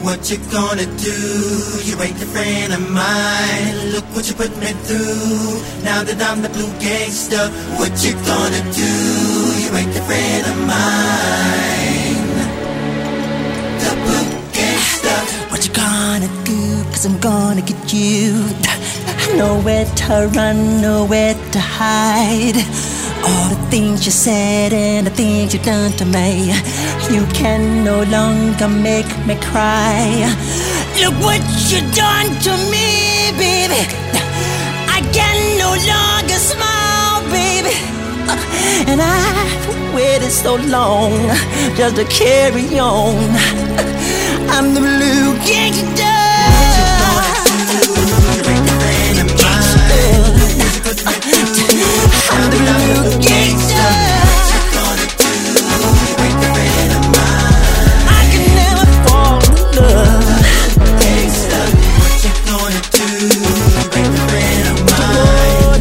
What you gonna do? You ain't a friend of mine. Look what you put me through. Now that I'm the blue gangster, what you gonna do? You ain't a friend of mine. The blue gangster. What you gonna do? 'Cause I'm gonna get you. Nowhere to run, nowhere to hide. All the things you said and the things you done to me, you can no longer make me cry. Look what you done to me, baby. I can no longer smile, baby. And I've waited so long just to carry on. I'm the blue gangster. I'm the blue gangster. I can never fall in love. Gangsta, what you gonna do? Break the friend of mine.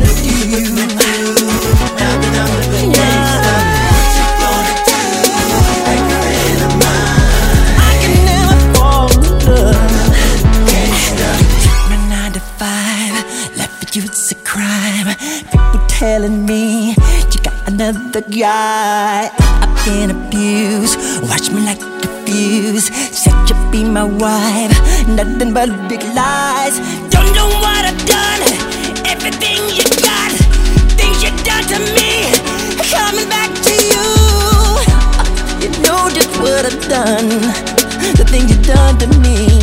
Now that I'm the blue gangster, what you gonna do? Break the friend of mine. I can never fall in love. Gangsta, my 9 to 5, life for you it's a crime. People telling me you got another guy. I've been abused, watch me like a fuse. Said you'd be my wife, nothing but big lies. Don't know what I've done, everything you got, things you done to me, coming back to you. You know just what I've done, the things you done to me.